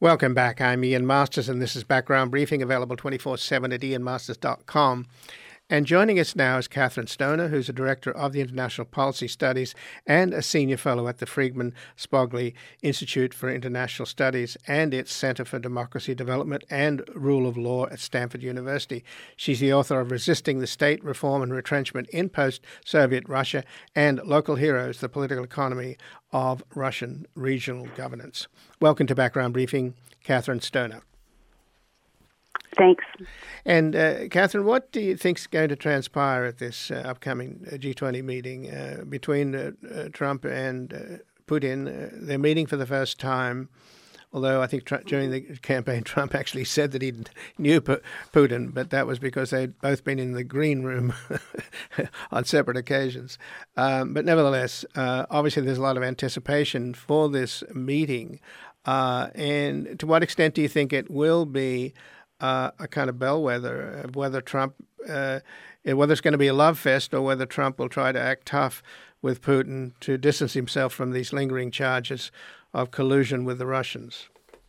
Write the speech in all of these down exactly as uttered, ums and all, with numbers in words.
Welcome back. I'm Ian Masters, and this is Background Briefing, available twenty-four seven at ian masters dot com. And joining us now is Catherine Stoner, who's a director of the International Policy Studies and a senior fellow at the Friedman Spogli Institute for International Studies and its Center for Democracy Development and Rule of Law at Stanford University. She's the author of Resisting the State, Reform and Retrenchment in Post-Soviet Russia and Local Heroes, the Political Economy of Russian Regional Governance. Welcome to Background Briefing, Catherine Stoner. Thanks. And uh, Catherine, what do you think is going to transpire at this uh, upcoming G twenty meeting uh, between uh, uh, Trump and uh, Putin? Uh, they're meeting for the first time, although I think tr- during the campaign Trump actually said that he knew P- Putin, but that was because they'd both been in the green room on separate occasions. Um, but nevertheless, uh, obviously there's a lot of anticipation for this meeting. Uh, and to what extent do you think it will be Uh, a kind of bellwether of whether Trump, uh, whether it's going to be a love fest or whether Trump will try to act tough with Putin to distance himself from these lingering charges of collusion with the Russians?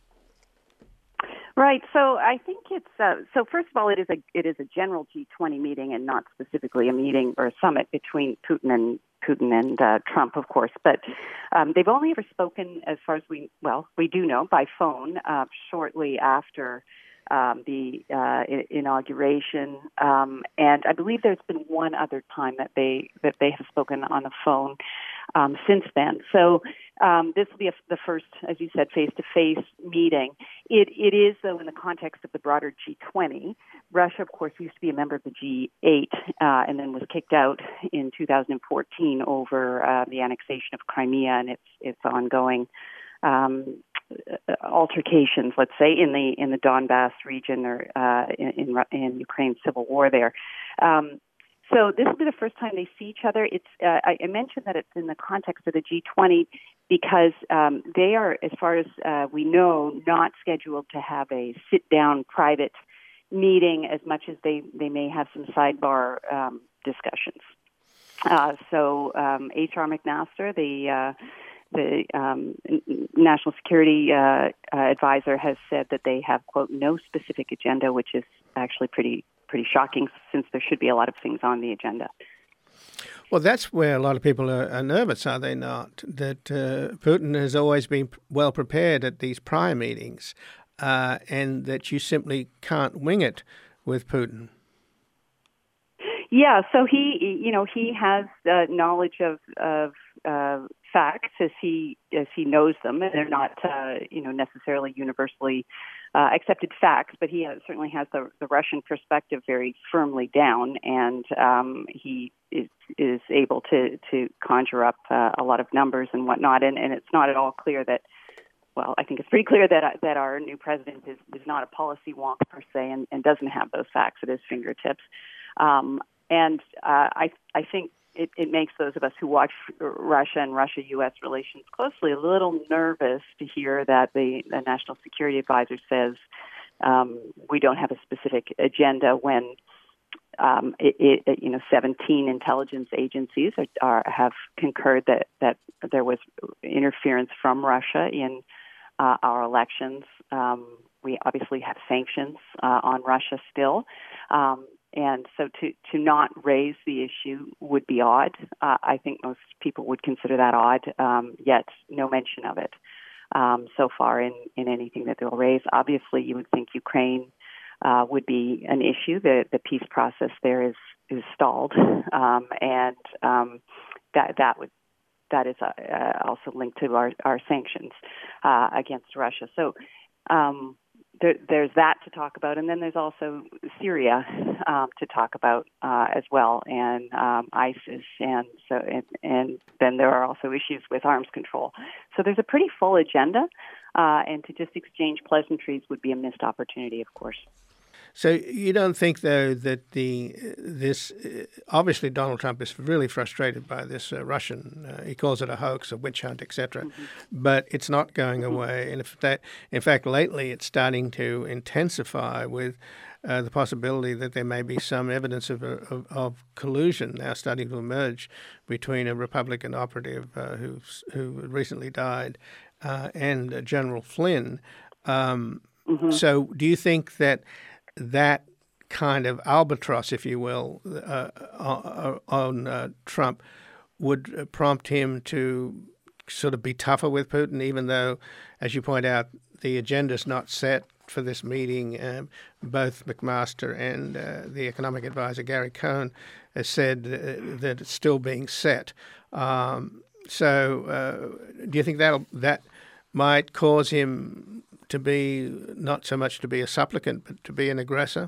Right. So I think it's uh, so. First of all, it is a it is a general G twenty meeting and not specifically a meeting or a summit between Putin and Putin and uh, Trump, of course. But um, they've only ever spoken, as far as we well we do know, by phone uh, shortly after Um, the uh, I- inauguration, um, and I believe there's been one other time that they that they have spoken on the phone um, since then. So um, this will be a, the first, as you said, face-to-face meeting. It it is, though, in the context of the broader G twenty. Russia, of course, used to be a member of the G eight, uh, and then was kicked out in two thousand fourteen over uh, the annexation of Crimea and its its ongoing Um, altercations, let's say, in the in the Donbass region or uh, in, in in Ukraine's civil war there. Um, so this will be the first time they see each other. It's uh, I, I mentioned that it's in the context of the G twenty because um, they are, as far as uh, we know, not scheduled to have a sit-down private meeting as much as they, they may have some sidebar um, discussions. Uh, so um, H R McMaster, the uh, The um, National Security uh, uh, Advisor has said that they have, quote, no specific agenda, which is actually pretty pretty shocking since there should be a lot of things on the agenda. Well, that's where a lot of people are, are nervous, are they not? That uh, Putin has always been well prepared at these prior meetings uh, and that you simply can't wing it with Putin. Yeah, so he, you know, he has uh, knowledge of, of uh, facts as he as he knows them, and they're not, uh, you know, necessarily universally uh, accepted facts. But he has, certainly has the, the Russian perspective very firmly down, and um, he is is able to to conjure up uh, a lot of numbers and whatnot. And, and it's not at all clear that. Well, I think it's pretty clear that that our new president is, is not a policy wonk per se, and, and doesn't have those facts at his fingertips. Um, And uh, I I think it, it makes those of us who watch Russia and Russia-U S relations closely a little nervous to hear that the, the National Security Advisor says um, we don't have a specific agenda when um, it, it, you know seventeen intelligence agencies are, are, have concurred that, that there was interference from Russia in uh, our elections. Um, we obviously have sanctions uh, on Russia still. Um, And so to, to not raise the issue would be odd. Uh, I think most people would consider that odd, um, yet no mention of it um, so far in, in anything that they'll raise. Obviously, you would think Ukraine uh, would be an issue. The, the peace process there is, is stalled, um, and um, that that would that is uh, also linked to our, our sanctions uh, against Russia. So um, There, there's that to talk about, and then there's also Syria um, to talk about uh, as well, and um, ISIS, and so and, and then there are also issues with arms control. So there's a pretty full agenda, uh, and to just exchange pleasantries would be a missed opportunity, of course. So you don't think, though, that the this obviously Donald Trump is really frustrated by this uh, Russian, uh, he calls it a hoax, a witch hunt, et cetera, mm-hmm. but it's not going mm-hmm. away. And if that, in fact, lately it's starting to intensify with uh, the possibility that there may be some evidence of, of, of collusion now starting to emerge between a Republican operative uh, who's, who recently died uh, and uh, General Flynn. Um, Mm-hmm. so do you think that that kind of albatross, if you will, uh, on uh, Trump would prompt him to sort of be tougher with Putin, even though, as you point out, the agenda's not set for this meeting? Um, both McMaster and uh, the economic advisor, Gary Cohn, has said uh, that it's still being set. Um, so uh, do you think that that might cause him to be not so much to be a supplicant, but to be an aggressor?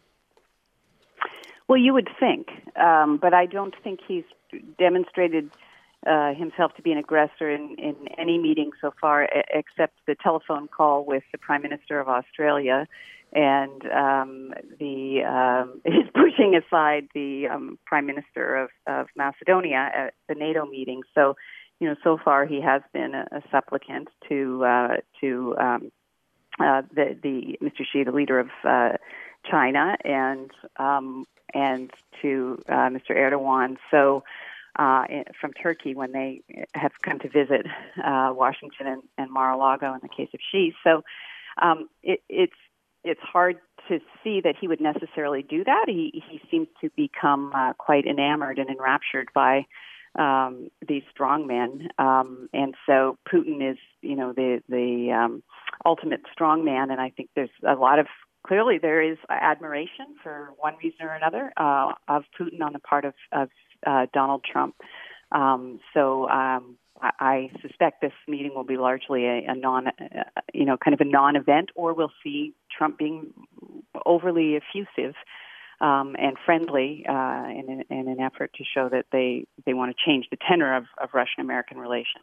Well, you would think, um, but I don't think he's demonstrated uh, himself to be an aggressor in, in any meeting so far, a- except the telephone call with the Prime Minister of Australia, and um, the um, his pushing aside the um, Prime Minister of, of Macedonia at the NATO meeting. So, you know, so far he has been a, a supplicant to uh, to um, uh, the the Mister Xi, the leader of uh, China, and um, and to uh, Mister Erdogan. So. Uh, from Turkey when they have come to visit uh, Washington and, and Mar-a-Lago in the case of Xi. So um, it, it's it's hard to see that he would necessarily do that. He he seems to become uh, quite enamored and enraptured by um, these strongmen, um, and so Putin is, you know, the the um, ultimate strongman. And I think there's a lot of clearly there is admiration for one reason or another uh, of Putin on the part of, of Uh, Donald Trump. Um, so um, I, I suspect this meeting will be largely a, a non, uh, you know, kind of a non-event, or we'll see Trump being overly effusive um, and friendly uh, in, in an effort to show that they, they want to change the tenor of, of Russian-American relations.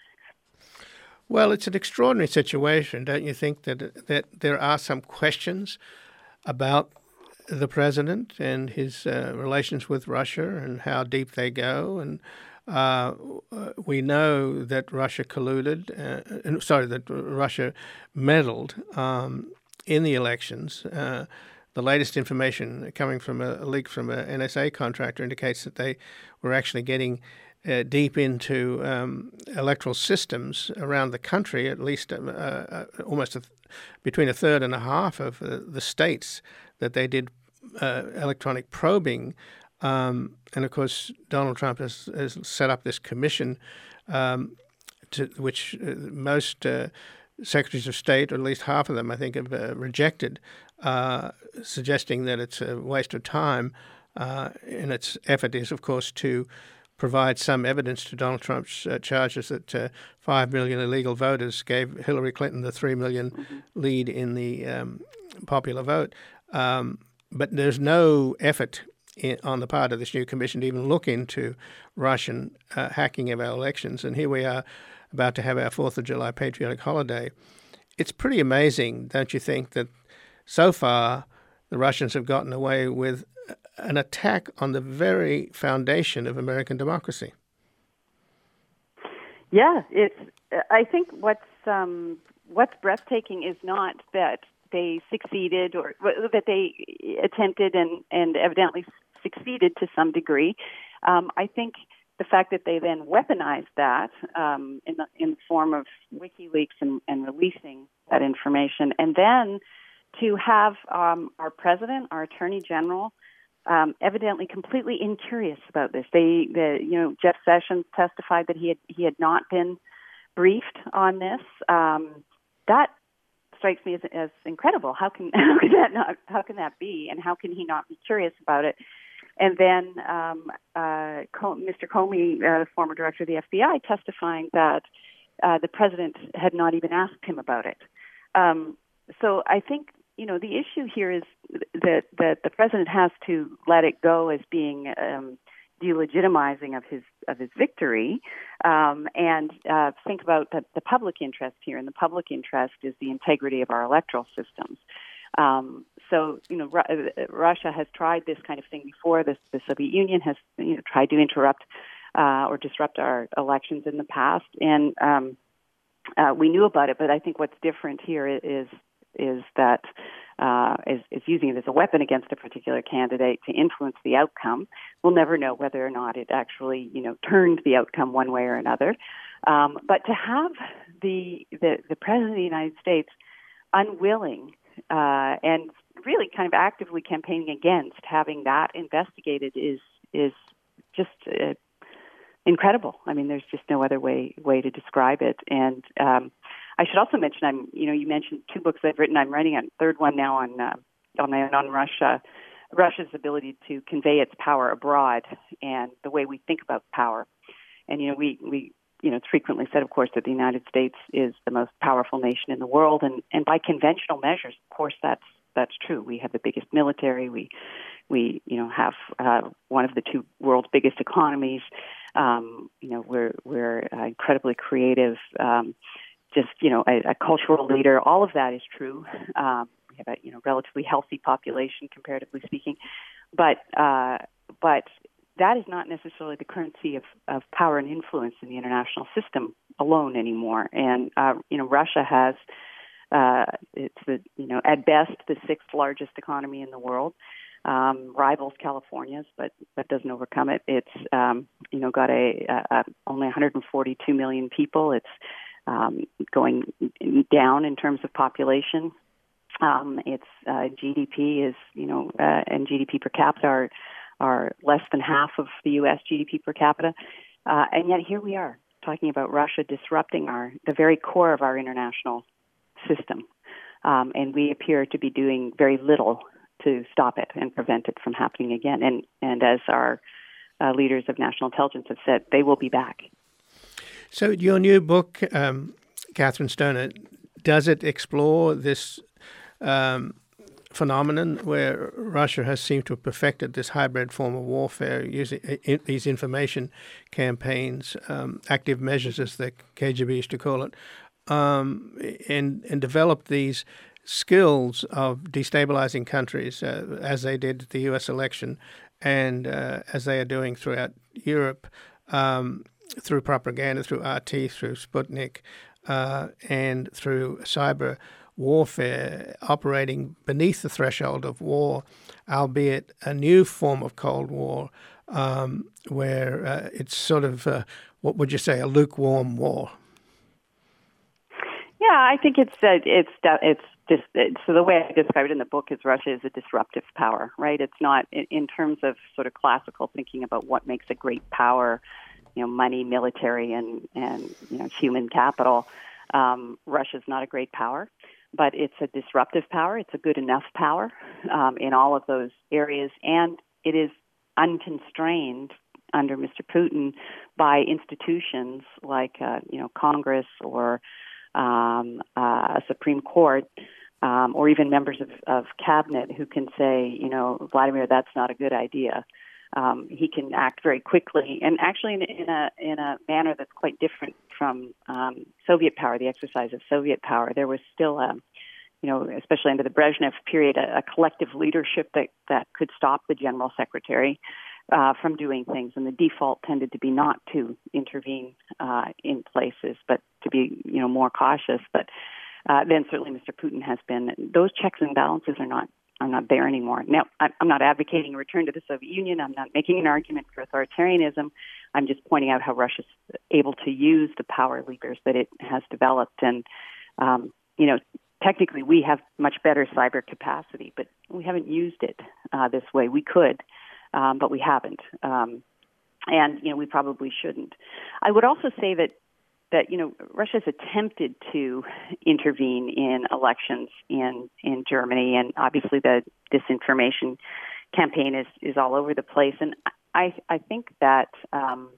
Well, it's an extraordinary situation, don't you think, that that there are some questions about the president and his uh, relations with Russia and how deep they go? And uh, we know that Russia colluded, uh, sorry, that Russia meddled um, in the elections. Uh, the latest information coming from a, a leak from an N S A contractor indicates that they were actually getting uh, deep into um, electoral systems around the country, at least uh, uh, almost a th- between a third and a half of uh, the states that they did Uh, electronic probing. Um, and of course, Donald Trump has, has set up this commission, um, to which uh, most uh, secretaries of state, or at least half of them, I think, have uh, rejected, uh, suggesting that it's a waste of time. Uh, and its effort is, of course, to provide some evidence to Donald Trump's uh, charges that uh, five million illegal voters gave Hillary Clinton the three million Mm-hmm. lead in the um, popular vote. Um, But there's no effort in, on the part of this new commission to even look into Russian uh, hacking of our elections. And here we are about to have our fourth of July patriotic holiday. It's pretty amazing, don't you think, that so far the Russians have gotten away with an attack on the very foundation of American democracy? Yeah, it's. I think what's um, what's breathtaking is not that they succeeded, or that they attempted and, and evidently succeeded to some degree. Um, I think the fact that they then weaponized that um, in the in the form of WikiLeaks and, and releasing that information, and then to have um, our president, our attorney general, um, evidently completely incurious about this. They, the, you know, Jeff Sessions testified that he had he had not been briefed on this. Um, that strikes me as, as incredible. How can how can that not how can that be, and how can he not be curious about it? And then um, uh, Mister Comey, uh, the former director of the F B I, testifying that uh, the president had not even asked him about it. Um, so I think, you know, the issue here is that that the president has to let it go as being um, delegitimizing of his of his victory, um, and uh, think about the, the public interest here. And the public interest is the integrity of our electoral systems. Um, so, you know, Ru- Russia has tried this kind of thing before. This, the Soviet Union has, you know, tried to interrupt uh, or disrupt our elections in the past, and um, uh, we knew about it. But I think what's different here is is that uh, is, is using it as a weapon against a particular candidate to influence the outcome. We'll never know whether or not it actually, you know, turned the outcome one way or another. Um, but to have the, the the president of the United States unwilling uh, and really kind of actively campaigning against having that investigated is is just uh, incredible. I mean, there's just no other way way to describe it. And um, I should also mention, I'm you know, you mentioned two books I've written. I'm writing a third one now on uh, on on Russia, Russia's ability to convey its power abroad and the way we think about power. And you know, we we you know, it's frequently said, of course, that the United States is the most powerful nation in the world, and and by conventional measures, of course, that's that's true. We have the biggest military. We we you know have uh, one of the two world's biggest economies. Um, you know, we're we're uh, incredibly creative. Um, just you know, a, a cultural leader. All of that is true. Um, we have a you know relatively healthy population, comparatively speaking, but uh, but. That is not necessarily the currency of, of power and influence in the international system alone anymore. And, uh, you know, Russia has, uh, it's the, you know, at best the sixth largest economy in the world, um, rivals California's, but, but doesn't overcome it. It's, um, you know, got a, a, a only one hundred forty-two million people. It's um, going down in terms of population. Um, its uh, G D P is, you know, uh, and G D P per capita are are less than half of the U S G D P per capita. Uh, and yet here we are talking about Russia disrupting our the very core of our international system. Um, and we appear to be doing very little to stop it and prevent it from happening again. And, and as our uh, leaders of national intelligence have said, they will be back. So your new book, um, Catherine Stoner, does it explore this um phenomenon where Russia has seemed to have perfected this hybrid form of warfare using in, these information campaigns, um, active measures as the K G B used to call it, um, and, and developed these skills of destabilizing countries uh, as they did at the U S election and uh, as they are doing throughout Europe um, through propaganda, through R T, through Sputnik, uh, and through cyber warfare, operating beneath the threshold of war, albeit a new form of Cold War, um, where uh, it's sort of, uh, what would you say, a lukewarm war? Yeah, I think it's uh, it's it's just it's, so the way I describe it in the book is Russia is a disruptive power, right? It's not in, in terms of sort of classical thinking about what makes a great power, you know, money, military, and and you know, human capital. Um, Russia's not a great power. But it's a disruptive power. It's a good enough power um, in all of those areas. And it is unconstrained under Mister Putin by institutions like, uh, you know, Congress or um, uh, a Supreme Court um, or even members of, of cabinet who can say, you know, Vladimir, that's not a good idea. Um, he can act very quickly and actually in, in a in a manner that's quite different from um, Soviet power, the exercise of Soviet power. There was still, a, you know, especially under the Brezhnev period, a, a collective leadership that, that could stop the general secretary uh, from doing things. And the default tended to be not to intervene uh, in places, but to be, you know, more cautious. But uh, then certainly Mister Putin has been. Those checks and balances are not I'm not there anymore. Now, I'm not advocating a return to the Soviet Union. I'm not making an argument for authoritarianism. I'm just pointing out how Russia's able to use the power levers that it has developed. And, um, you know, technically we have much better cyber capacity, but we haven't used it uh, this way. We could, um, but we haven't. Um, and, you know, we probably shouldn't. I would also say that that, you know, Russia's attempted to intervene in elections in, in Germany, and obviously the disinformation campaign is, is all over the place. And I, I think that um,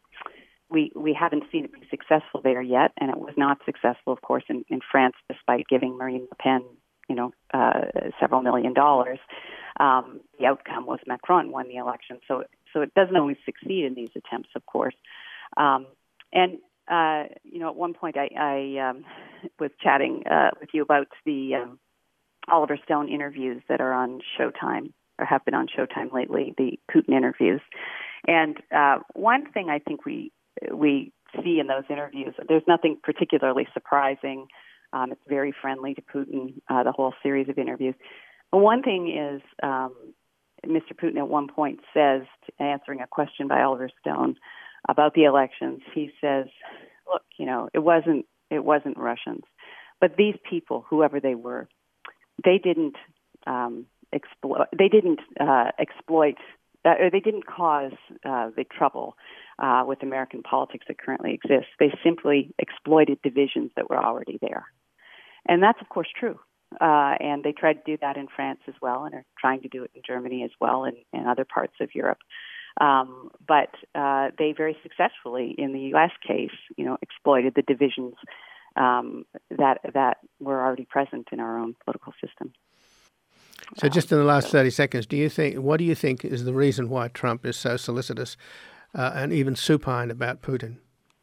we we haven't seen it be successful there yet, and it was not successful, of course, in, in France, despite giving Marine Le Pen, you know, uh, several million dollars. Um, the outcome was Macron won the election, so so it doesn't always succeed in these attempts, of course. Um, and Uh, you know, at one point I, I um, was chatting uh, with you about the um, Oliver Stone interviews that are on Showtime or have been on Showtime lately, the Putin interviews. And uh, one thing I think we we see in those interviews, there's nothing particularly surprising. Um, it's very friendly to Putin, uh, the whole series of interviews. But one thing is um, Mister Putin at one point says, answering a question by Oliver Stone about the elections, he says, look, you know, it wasn't it wasn't Russians. But these people, whoever they were, they didn't um, exploit. They didn't uh, exploit, uh, or they didn't cause uh, the trouble uh, with American politics that currently exists. They simply exploited divisions that were already there, and that's of course true. Uh, and they tried to do that in France as well, and are trying to do it in Germany as well, and, and other parts of Europe. Um, but uh, they very successfully, in the U S case, you know, exploited the divisions um, that that were already present in our own political system. So, just in the last thirty seconds, do you think what do you think is the reason why Trump is so solicitous uh, and even supine about Putin?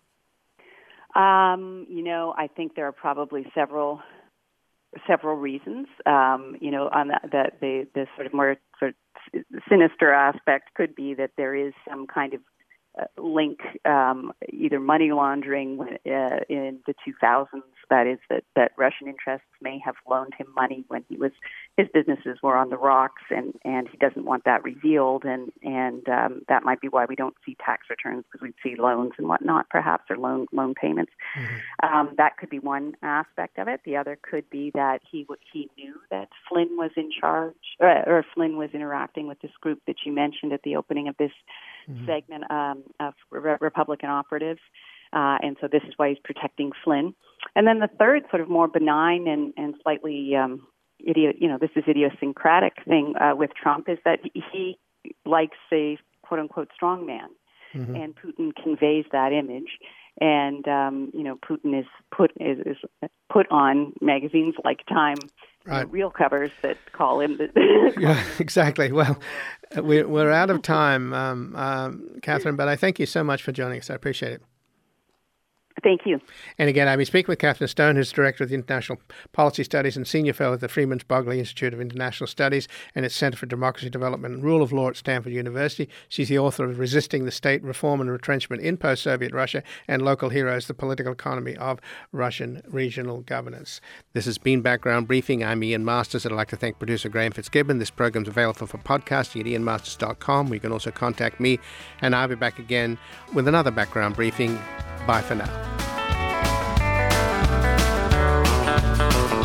Um, you know, I think there are probably several. Several reasons, um, you know, on that, that the, the sort of more sort of sinister aspect could be that there is some kind of uh, link, um, either money laundering when, uh, in the two thousands. That is, that, that Russian interests may have loaned him money when he was his businesses were on the rocks, and, and he doesn't want that revealed, and and um, that might be why we don't see tax returns, because we'd see loans and whatnot, perhaps, or loan loan payments. Mm-hmm. Um, that could be one aspect of it. The other could be that he he knew that Flynn was in charge, or, or Flynn was interacting with this group that you mentioned at the opening of this mm-hmm. segment um, of re- Republican operatives. Uh, and so this is why he's protecting Flynn. And then the third, sort of more benign and, and slightly, um, idiot, you know, this is idiosyncratic thing uh, with Trump is that he likes a quote unquote strong man, mm-hmm. and Putin conveys that image. And um, you know, Putin is put is, is put on magazines like Time. Right. You know, real covers that call him. The yeah, exactly. Well, we're we're out of time, um, um, Catherine. But I thank you so much for joining us. I appreciate it. Thank you. And again, I've been speaking with Catherine Stone, who's Director of the International Policy Studies and Senior Fellow at the Freeman-Spogli Institute of International Studies and its Center for Democracy Development and Rule of Law at Stanford University. She's the author of Resisting the State, Reform and Retrenchment in Post-Soviet Russia and Local Heroes, The Political Economy of Russian Regional Governance. This has been Background Briefing. I'm Ian Masters. I'd like to thank producer Graham Fitzgibbon. This program's available for podcasting at ian masters dot com. You can also contact me, and I'll be back again with another Background Briefing. Bye for now.